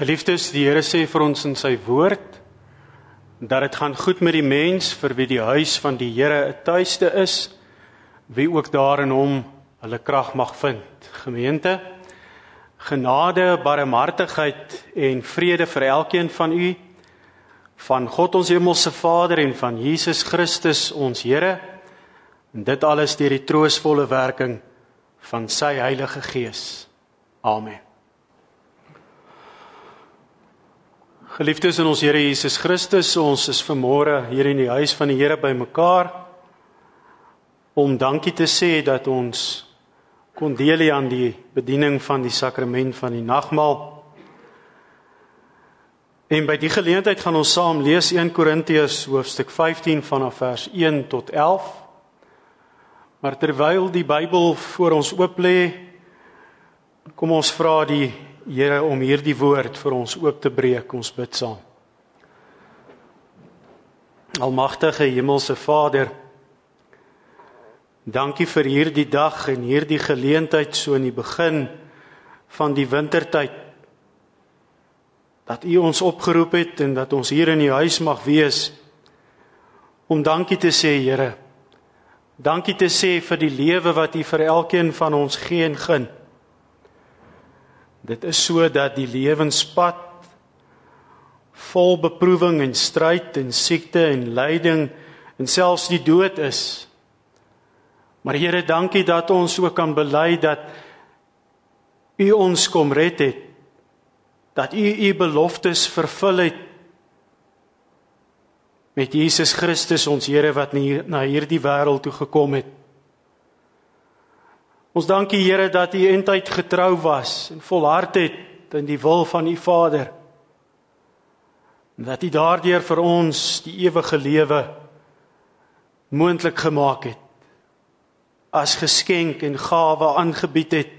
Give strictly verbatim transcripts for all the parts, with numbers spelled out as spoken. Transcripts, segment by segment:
Geliefdes, die Here sê vir ons in sy woord, dat het gaan goed met die mens, vir wie die huis van die Here 'n tuiste is, wie ook daar in hom hulle krag mag vind. Gemeente, genade, barmhartigheid en vrede vir elkeen van u, van God ons hemelse Vader en van Jesus Christus ons Here, en dit alles deur die troostvolle werking van sy Heilige Gees. Amen. Geliefdes in ons Here Jesus Christus, ons is vanmôre hier in die huis van die Here bymekaar om dankie te sê dat ons kon deel aan die bediening van die sakrament van die nagmaal. En by die geleentheid gaan ons saam lees Eerste Korintiërs hoofstuk vyftien vanaf vers een tot elf. Maar terwyl die Bybel voor ons oop lê, kom ons vra die Here om hierdie woord vir ons oop te breek. Ons bid saam. Almagtige Hemelse Vader, dankie vir hierdie dag en hierdie geleentheid so in die begin van die wintertyd, dat U ons opgeroep het en dat ons hier in die huis mag wees, om dankie te sê, Here. Dankie te sê vir die lewe wat U vir elkeen van ons gee en gun. Dit is so dat die lewenspad vol beproewing en stryd en siekte en lyding en selfs die dood is. Maar Here, dankie dat ons ook kan bely dat U ons kom red het, dat U U beloftes vervul het met Jesus Christus ons Here wat na hierdie wêreld toe gekom het. Ons dankie Here dat U eintyd getrou was en volhard het in die wil van U Vader. En dat U daardeur vir ons die ewige lewe moontlik gemaak het. As geskenk en gawe aangebied het.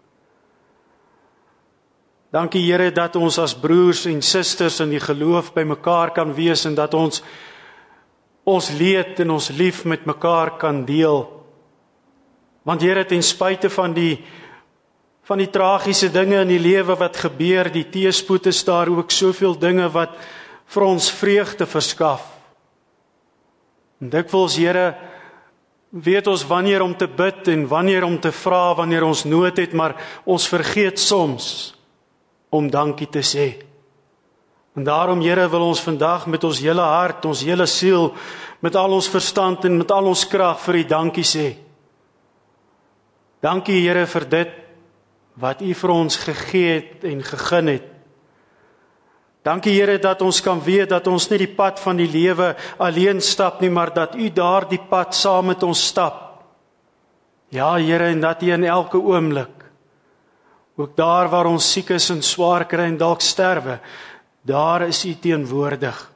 Dankie Here dat ons as broers en susters in die geloof by mekaar kan wees en dat ons ons leed en ons lief met mekaar kan deel. Want Here, ten spyte van die van die tragiese dinge in die lewe wat gebeur, die teëspoed, is daar ook soveel dinge wat vir ons vreugde verskaf. En dikwels, Here, weet ons wanneer om te bid en wanneer om te vra, wanneer ons nood het, maar ons vergeet soms om dankie te sê. En daarom, Here, wil ons vandag met ons hele hart, ons hele siel, met al ons verstand en met al ons krag vir U dankie sê. Dankie, Here, vir dit wat U vir ons gegee het en gegun het. Dankie, Here, dat ons kan weet dat ons nie die pad van die lewe alleen stap nie, maar dat U daardie pad saam met ons stap. Ja, Here, en dat U in elke oomblik, ook daar waar ons siek is en swaar kry en dalk sterwe, daar is U teenwoordig.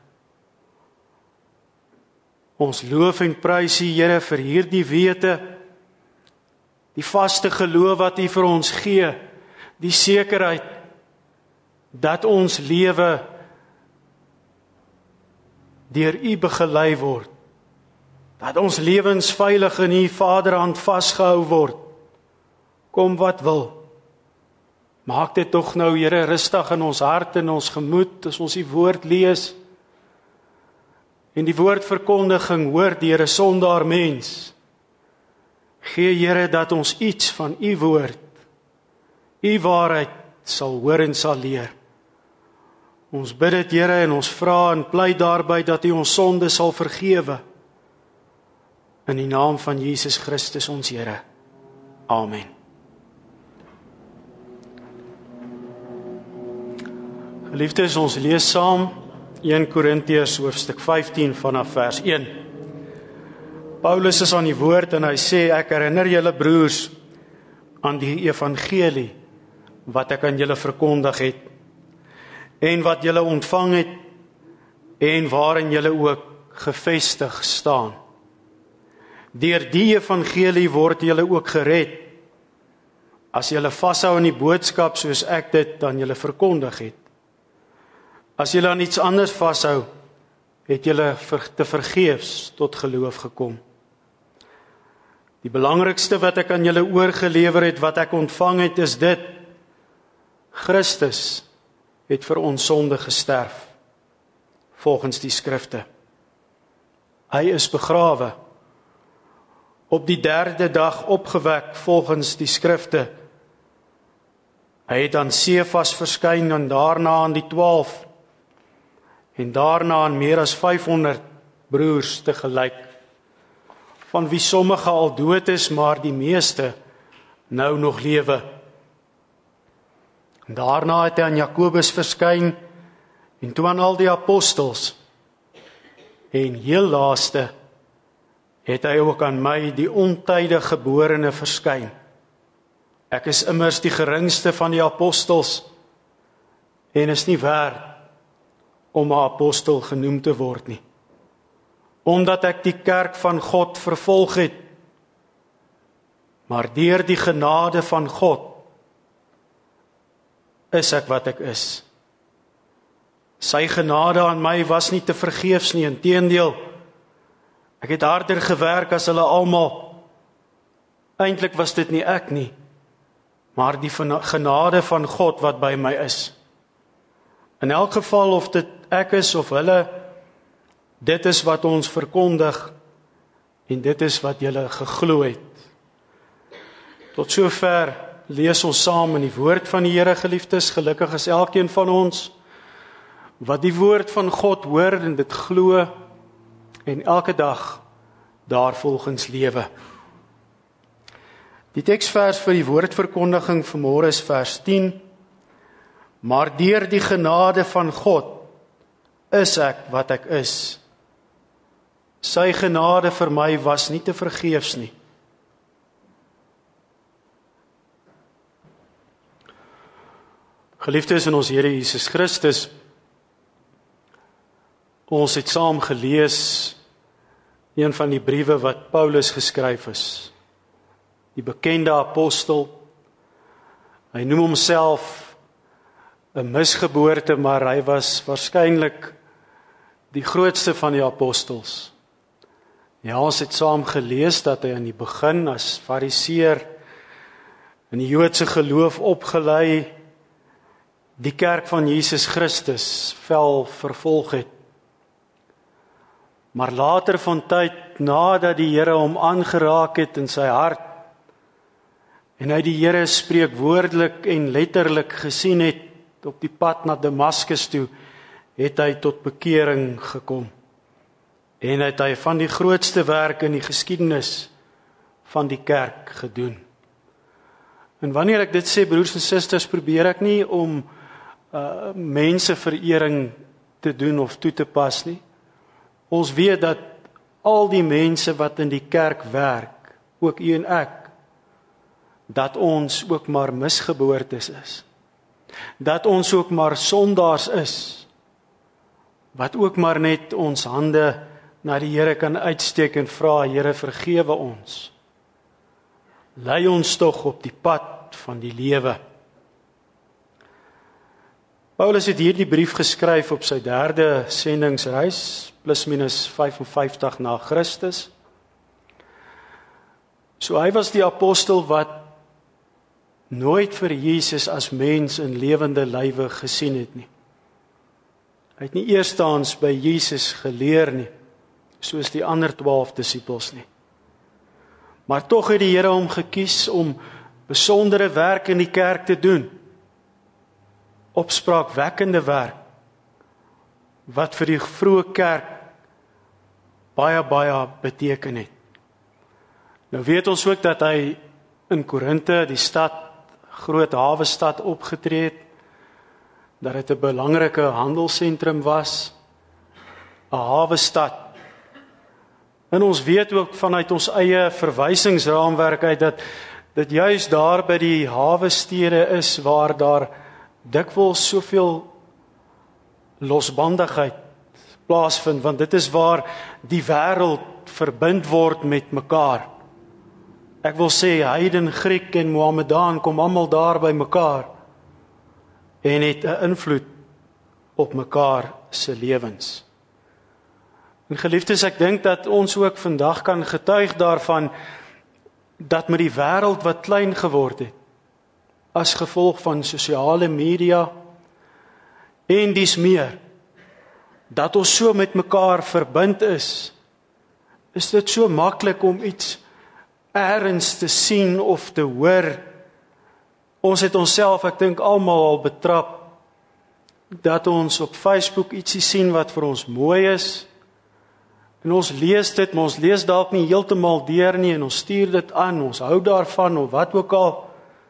Ons loof en prys U, Here, vir hierdie wete, die vaste geloof wat U vir ons gee, die sekerheid dat ons lewe deur U begelei word, dat ons lewens veilig in U Vaderhand vasgehou word, kom wat wil. Maak dit tog nou, Here, rustig in ons hart en ons gemoed, as ons die woord lees, en die woordverkondiging hoor deur 'n sondaar mens. Gee, Here, dat ons iets van U woord, U waarheid sal hoor en sal leer. Ons bid dit, Here, en ons vra en pleit daarby dat U ons sonde sal vergewe. In die naam van Jesus Christus ons Here. Amen. Geliefdes, ons lees saam Eerste Korintiërs hoofstuk vyftien vanaf vers een. Paulus is aan die woord en hy sê, ek herinner julle broers aan die evangelie wat ek aan julle verkondig het en wat julle ontvang het en waarin julle ook gevestig staan. Deur die evangelie word julle ook gered as julle vashou aan die boodskap soos ek dit aan julle verkondig het. As julle aan iets anders vashou, het julle te vergeefs tot geloof gekom. Die belangrikste wat ek aan julle oorgelewer het, wat ek ontvang het, is dit: Christus het vir ons sonde gesterf, volgens die skrifte. Hy is begrawe, op die derde dag opgewek, volgens die skrifte. Hy het aan Sefas verskyn en daarna aan die twaalf, en daarna aan meer as vyfhonderd broers tegelyk, van wie sommige al dood is, maar die meeste nou nog lewe. Daarna het hy aan Jakobus verskyn, en toe aan al die apostels, en heel laaste het hy ook aan my, die ontydig geborene, verskyn. Ek is immers die geringste van die apostels, en is nie werd om 'n apostel genoem te word nie, omdat ek die kerk van God vervolg het, maar deur die genade van God is ek wat ek is. Sy genade aan my was nie te vergeefs nie, inteendeel, ek het harder gewerk as hulle almal. Eintlik was dit nie ek nie, maar die genade van God wat by my is. In elk geval, of dit ek is of hulle, dit is wat ons verkondig, en dit is wat julle geglo het. Tot sover lees ons saam in die woord van die Here, geliefdes. Gelukkig is elkeen van ons, wat die woord van God hoor en dit glo, en elke dag daarvolgens lewe. Die teksvers vir die woordverkondiging vanmôre is vers tien, maar deur die genade van God is ek wat ek is. Sy genade vir my was nie te vergeefs nie. Geliefdes in ons Here Jesus Christus, ons het saam gelees een van die briewe wat Paulus geskryf is. Die bekende apostel. Hy noem homself 'n misgeboorte, maar hy was waarskynlik die grootste van die apostels. Ja, ons het saam gelees dat hy aan die begin as fariseer in die Joodse geloof opgelei, die kerk van Jesus Christus fel vervolg het. Maar later van tyd, nadat die Here hom aangeraak het in sy hart, en hy die Here spreekwoordelik en letterlik gesien het op die pad na Damaskus toe, het hy tot bekering gekom. En het hy van die grootste werk in die geskiedenis van die kerk gedoen. En wanneer ek dit sê, broers en susters, probeer ek nie om uh, mense verering te doen of toe te pas nie. Ons weet dat al die mense wat in die kerk werk, ook u en ek, dat ons ook maar misgeboortes is. Dat ons ook maar sondaars is, wat ook maar net ons hande na die Here kan uitsteek en vra, Here, vergewe ons. Lei ons tog op die pad van die lewe. Paulus het hierdie brief geskryf op sy derde sendingsreis, plus minus vyfenvyftig na Christus. So hy was die apostel wat nooit vir Jesus as mens in lewende lywe gesien het nie. Hy het nie eerstehands by Jesus geleer nie, soos die ander twaalf disippels nie. Maar tog het die Here hom gekies om besondere werk in die kerk te doen. Opspraakwekkende werk, wat vir die vroeë kerk baie, baie beteken het. Nou weet ons ook dat hy in Korinthe, die stad, groot hawestad opgetree het, dat dit 'n belangrike handelsentrum was, 'n hawestad. En ons weet ook vanuit ons eie verwysingsraamwerk uit dat dit juis daar by die hawestede is waar daar dikwels soveel losbandigheid plaasvind, want dit is waar die wêreld verbind word met mekaar. Ek wil sê, heiden, Griek en Mohammedaan kom almal daar by mekaar en het 'n invloed op mekaar se lewens. En geliefdes, ek dink dat ons ook vandag kan getuig daarvan dat met die wêreld wat klein geword het, as gevolg van sosiale media En dis meer, dat ons so met mekaar verbind is, is dit so maklik om iets ergens te sien of te hoor. Ons het onsself, ek dink almal al betrap, dat ons op Facebook ietsie sien wat vir ons mooi is, en ons lees dit, maar ons lees dalk nie heeltemal deur nie, en ons stuur dit aan, ons hou daarvan, of wat ook al.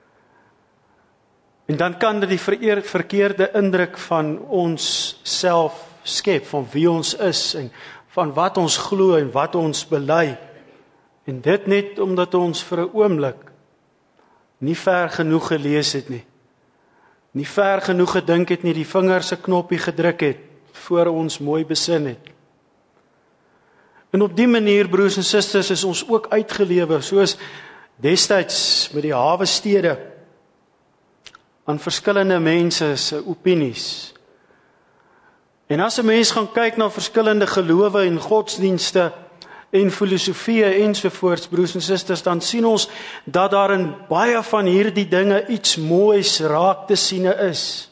En dan kan dit die vereer, verkeerde indruk van ons self skep, van wie ons is, en van wat ons glo, en wat ons bely. En dit net omdat ons vir 'n oomblik nie ver genoeg gelees het nie, nie ver genoeg gedink het nie, die vinger se knoppie gedruk het, voor ons mooi besin het. En op die manier, broers en susters, is ons ook uitgelewe, soos destyds met die hawestede, aan verskillende mense se opinies. En as 'n mens gaan kyk na verskillende gelowe en godsdienste en filosofieë ensovoorts, broers en susters, dan sien ons dat daar in baie van hierdie dinge iets moois raak te siene is.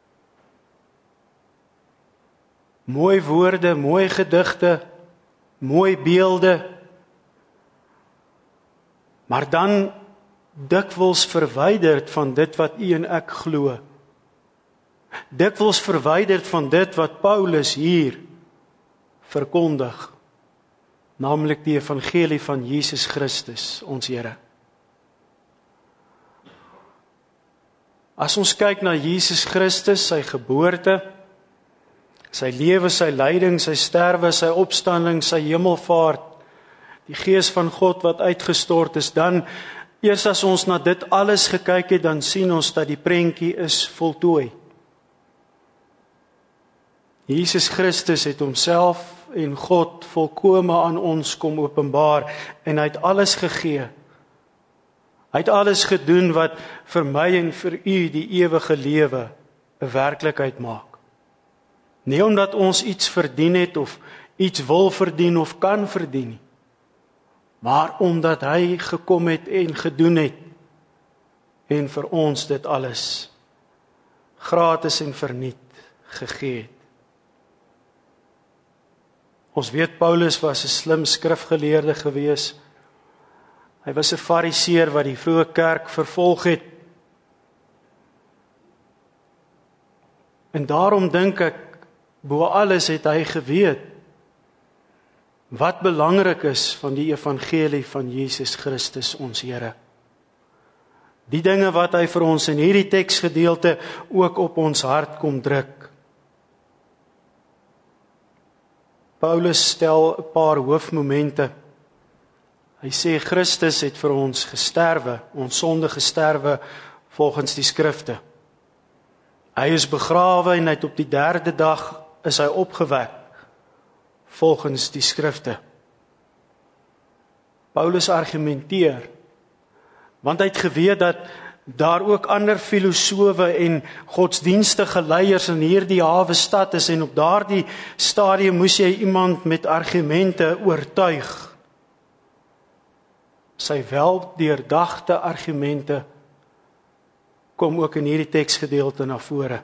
Mooi woorde, mooi gedigte, mooi beelde, maar dan dikwels verwyderd van dit wat u en ek glo. Dikwels verwyderd van dit wat Paulus hier verkondig, naamlik die evangelie van Jesus Christus, ons Here. As ons kyk na Jesus Christus, sy geboorte, sy lewe, sy lyding, sy sterwe, sy opstanding, sy hemelvaart, die Gees van God wat uitgestort is, dan, eers as ons na dit alles gekyk het, dan sien ons dat die prentjie is voltooi. Jesus Christus het homself en God volkome aan ons kom openbaar, en hy het alles gegee. Hy het alles gedoen wat vir my en vir u die ewige lewe 'n werklikheid maak. Nie omdat ons iets verdien het, of iets wil verdien, of kan verdien nie, maar omdat hy gekom het en gedoen het, en vir ons dit alles gratis en verniet gegee het. Ons weet Paulus was 'n slim skrifgeleerde gewees. Hy was 'n fariseer wat die vroeë kerk vervolg het. En daarom dink ek, bo alles het hy geweet wat belangrik is van die evangelie van Jesus Christus ons Here. Die dinge wat hy vir ons in hierdie teksgedeelte ook op ons hart kom druk. Paulus stel 'n paar hoofmomente. Hy sê Christus het vir ons gesterwe, ons sonde gesterwe volgens die skrifte. Hy is begrawe en hy het op die derde dag is hy opgewek volgens die skrifte. Paulus argumenteer, want hy het geweet dat daar ook ander filosowe en godsdienstige leiers in hierdie hawe stad is, en op daardie stadium moes jy iemand met argumente oortuig. Sy weldeurdagte argumente kom ook in hierdie teksgedeelte na vore.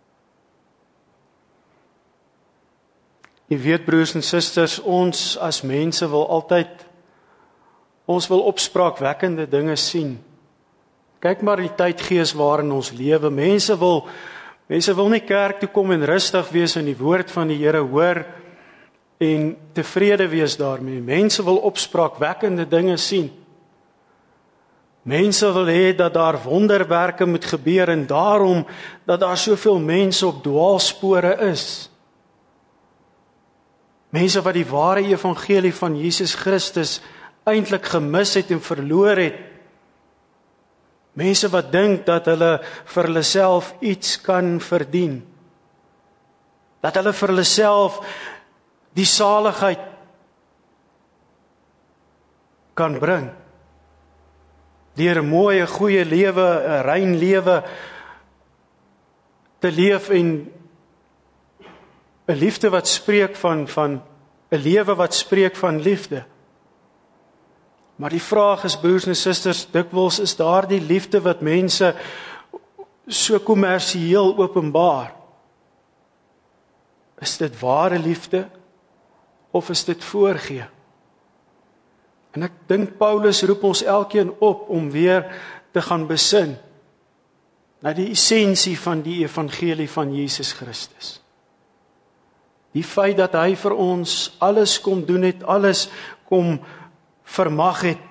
Jy weet, broers en susters, ons as mense wil altyd, ons wil opspraakwekkende dinge sien. Kyk maar die tydgees waarin ons lewe. Mense wil, mense wil nie kerk toe kom en rustig wees en die woord van die Here hoor en tevrede wees daarmee. Mense wil opspraakwekkende dinge sien. Mense wil hê dat daar wonderwerke moet gebeur, en daarom dat daar soveel mense op dwaalspore is. Mense wat die ware evangelie van Jesus Christus eintlik gemis het en verloor het. Mense wat dink dat hulle vir hulle self iets kan verdien. Dat hulle vir hulle self die saligheid kan bring. Deur 'n mooi, 'n goeie lewe, 'n rein lewe te leef, en 'n liefde wat spreek van van 'n lewe wat spreek van liefde. Maar die vraag is, broers en susters, dikwels is daar die liefde wat mense so kommersieel openbaar. Is dit ware liefde of is dit voorgee? En ek dink Paulus roep ons elkeen op om weer te gaan besin na die essensie van die evangelie van Jesus Christus. Die feit dat hy vir ons alles kom doen het, alles kom vermag het,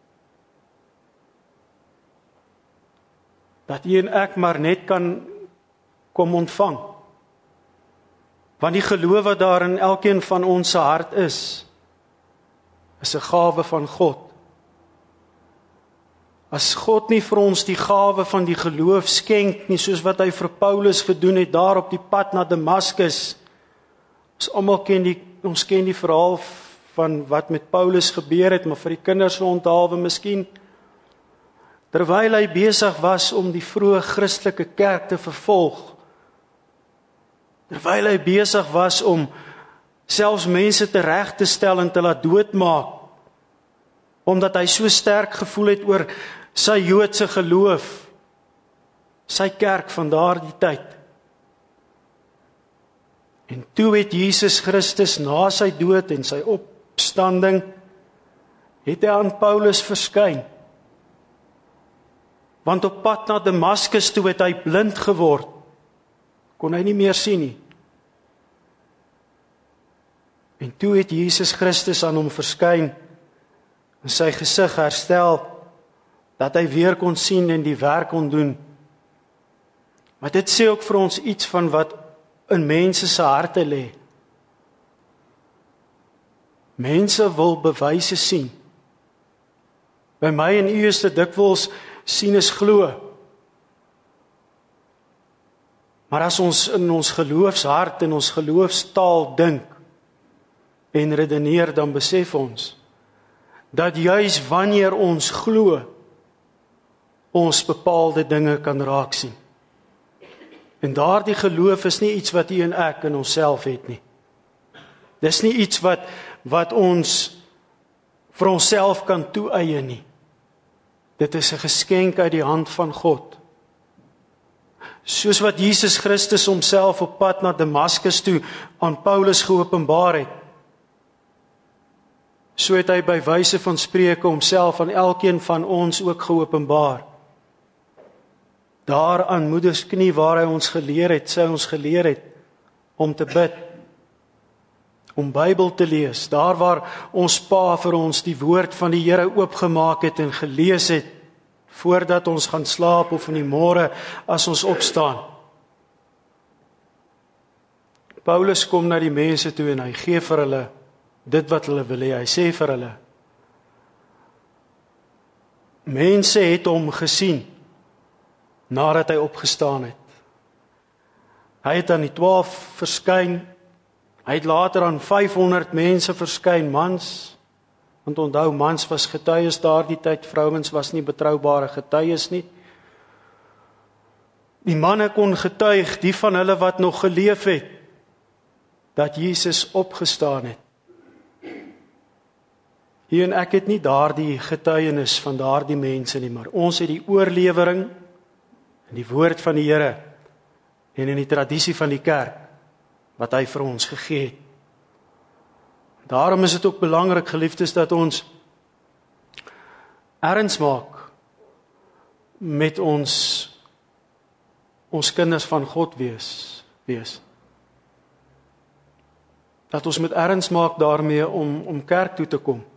dat jy en ek maar net kan kom ontvang. Want die geloof wat daar in elkeen van ons se hart is, is 'n gawe van God. As God nie vir ons die gawe van die geloof skenk nie, soos wat hy vir Paulus gedoen het daar op die pad na Damaskus, ons almal ken die, ons ken die verhaal van wat met Paulus gebeur het, maar vir die kinders onthaalwe miskien, terwyl hy besig was om die vroeë Christelike kerk te vervolg, terwyl hy besig was om selfs mense te reg te stel en te laat doodmaak, omdat hy so sterk gevoel het oor sy Joodse geloof, sy kerk van daardie tyd. En toe het Jesus Christus na sy dood en sy opstanding, het hy aan Paulus verskyn. Want op pad na Damaskus toe het hy blind geword, kon hy nie meer sien nie. En toe het Jesus Christus aan hom verskyn, en sy gesig herstel, dat hy weer kon sien en die werk kon doen. Maar dit sê ook vir ons iets van wat in mense se harte lê. Mense wil bewyse sien. By my en u is dit dikwels sien is glo. Maar as ons in ons geloofshart en ons geloofstaal dink en redeneer, dan besef ons dat juis wanneer ons glo, ons bepaalde dinge kan raak sien. En daardie geloof is nie iets wat u en ek in onsself het nie. Dis nie iets wat wat ons vir onsself kan toeëien nie. Dit is 'n geskenk uit die hand van God. Soos wat Jesus Christus homself op pad na Damaskus toe aan Paulus geopenbaar het, so het hy by wyse van spreuke homself aan elkeen van ons ook geopenbaar. Daar aan moeders knie waar hy ons geleer het, sy ons geleer het om te bid, om Bybel te lees, daar waar ons Pa vir ons die woord van die Here oopgemaak het en gelees het, voordat ons gaan slaap of in die môre as ons opstaan. Paulus kom na die mense toe en hy gee vir hulle dit wat hulle wil hê. Hy sê vir hulle, mense het hom gesien nadat hy opgestaan het. Hy het aan die twaalf verskyn, hy het later aan vyfhonderd mense verskyn, mans, want onthou, mans was getuies daardie tyd, vrouens was nie betroubare getuies nie. Die manne kon getuig, die van hulle wat nog geleef het, dat Jesus opgestaan het. U en ek het nie daardie getuienis van daardie mense nie, maar ons het die oorlewering in die woord van die Here en in die tradisie van die kerk wat hy vir ons gegee het. Daarom is dit ook belangrik, geliefdes, dat ons erns maak met ons ons kinders van God wees, wees. Dat ons met erns maak daarmee om om kerk toe te kom.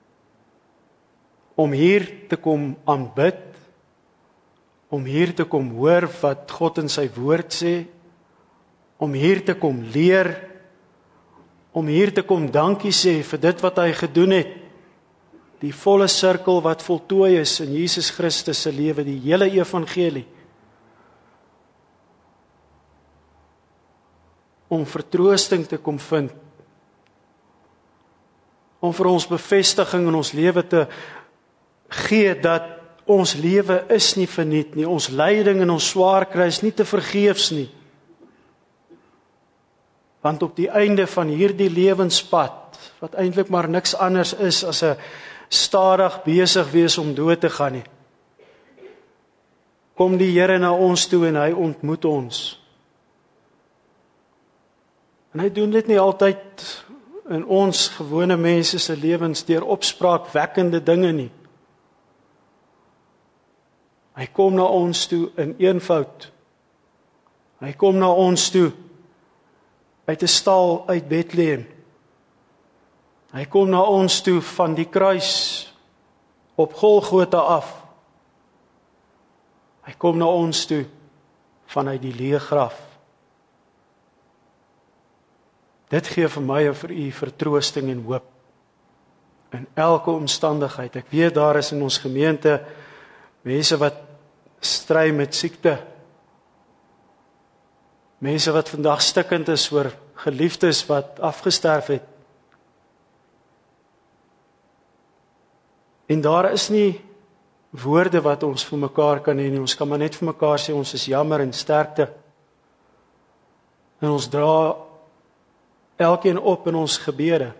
Om hier te kom aanbid, om hier te kom hoor wat God in sy woord sê, om hier te kom leer, om hier te kom dankie sê vir dit wat hy gedoen het, die volle sirkel wat voltooi is in Jesus Christus se lewe, die hele evangelie, om vertroosting te kom vind, om vir ons bevestiging in ons lewe te gee dat ons lewe is nie verniet nie, ons lyding en ons swaar kry is nie te vergeefs nie. Want op die einde van hierdie lewenspad, wat eintlik maar niks anders is as 'n stadig besig wees om dood te gaan nie, kom die Here na ons toe en hy ontmoet ons. En hy doen dit nie altyd in ons gewone mense se lewens deur opspraakwekkende dinge nie. Hy kom na ons toe in eenvoud. Hy kom na ons toe uit 'n stal uit Bethlehem. Hy kom na ons toe van die kruis op Golgotha af. Hy kom na ons toe vanuit die leë graf. Dit gee vir my en vir u vertroosting en hoop in elke omstandigheid. Ek weet daar is in ons gemeente mense wat stry met siekte. Mense wat vandag stikkend is oor geliefdes wat afgesterf het. En daar is nie woorde wat ons vir mekaar kan hê nie. Ons kan maar net vir mekaar sê ons is jammer en sterkte. En ons dra elkeen op in ons gebede.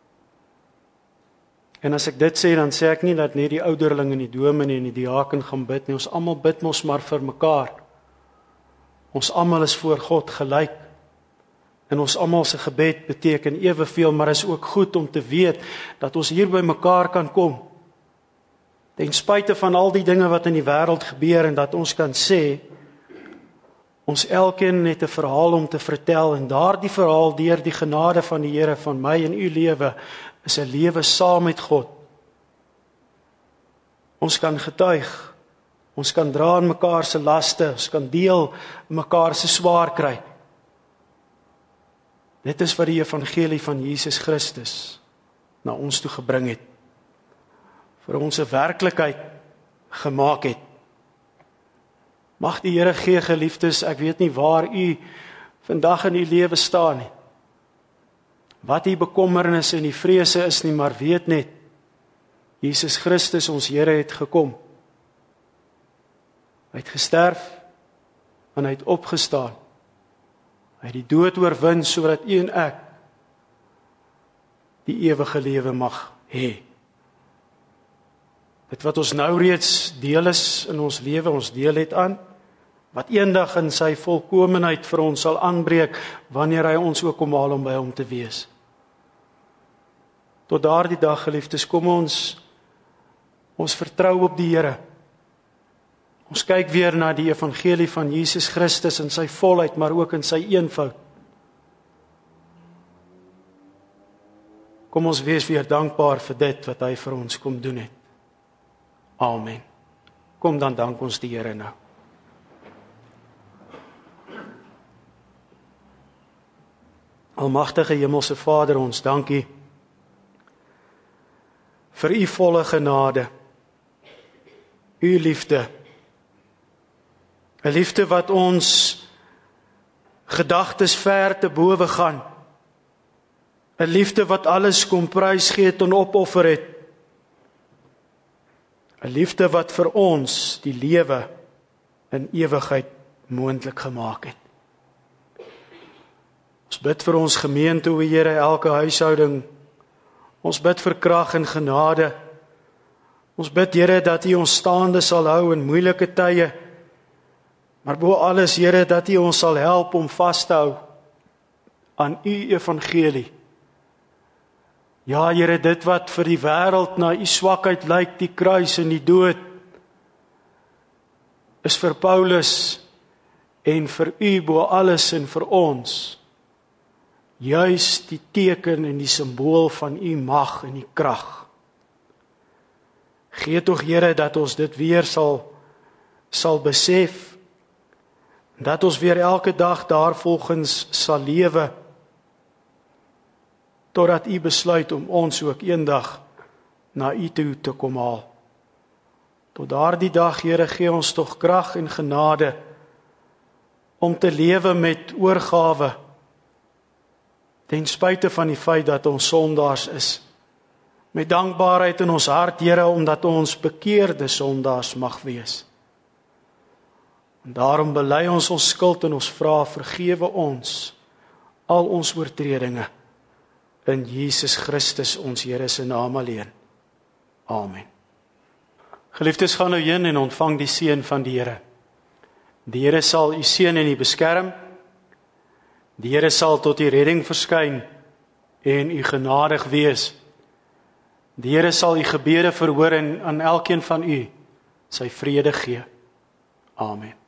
En as ek dit sê, dan sê ek nie dat net die ouderling en die dominee en die diaken gaan bid nie. Ons almal bid mos maar vir mekaar. Ons almal is voor God gelyk. En ons almal se gebed beteken eweveel, maar is ook goed om te weet dat ons hier by mekaar kan kom. Ten spyte van al die dinge wat in die wêreld gebeur en dat ons kan sê, ons elkeen het 'n verhaal om te vertel en daardie verhaal deur die genade van die Here van my en u lewe is 'n lewe saam met God. Ons kan getuig, ons kan dra aan mekaar se laste, ons kan deel mekaar se swaar kry. Dit is wat die evangelie van Jesus Christus na ons toe gebring het. Vir ons 'n werklikheid gemaak het. Mag die Here gee, geliefdes, ek weet nie waar u vandag in u lewe staan nie. Wat die bekommernis en die vrese is nie, maar weet net, Jesus Christus, ons Here, het gekom. Hy het gesterf en hy het opgestaan. Hy het die dood oorwin sodat u en ek die ewige lewe mag hê. Dit wat ons nou reeds deel is in ons lewe, ons deel het aan, wat eendag in sy volkomenheid vir ons sal aanbreek, wanneer hy ons ook kom haal om by hom te wees. Tot daardie dag, geliefdes, kom ons, ons vertrou op die Here. Ons kyk weer na die evangelie van Jesus Christus in sy volheid, maar ook in sy eenvoud. Kom ons wees weer dankbaar vir dit wat hy vir ons kom doen het. Amen. Kom dan dank ons die Here nou. Almagtige Hemelse Vader, ons dankie vir u volle genade, u liefde, 'n liefde wat ons gedagtes ver te bowe gaan, 'n liefde wat alles kom prysgee en opoffer het, 'n liefde wat vir ons die lewe in ewigheid moontlik gemaak het. Ons bid vir ons gemeente, o Here, elke huishouding. Ons bid vir krag en genade. Ons bid, Here, dat U ons staande sal hou in moeilike tye. Maar bo alles, Here, dat U ons sal help om vas te hou aan U evangelie. Ja, Here, dit wat vir die wêreld na U swakheid lyk, die kruis en die dood, is vir Paulus en vir U bo alles en vir ons juis die teken en die simbool van U mag en U krag. Gee tog, Here, dat ons dit weer sal, sal besef, dat ons weer elke dag daarvolgens sal lewe, totdat U besluit om ons ook eendag na U toe te kom haal. Tot daardie dag, Here, gee ons tog krag en genade om te lewe met oorgawe, ten spyte van die feit dat ons sondaars is. Met dankbaarheid in ons hart, Here, omdat ons bekeerde sondaars mag wees. En daarom bely ons ons skuld en ons vra, vergewe ons al ons oortredinge in Jesus Christus, ons Here se naam alleen. Amen. Geliefdes, gaan nou heen en ontvang die seën van die Here. Die Here sal u seën en u beskerm. Die Here sal tot u redding verskyn en u genadig wees. Die Here sal u gebede verhoor en aan elkeen van u sy vrede gee. Amen.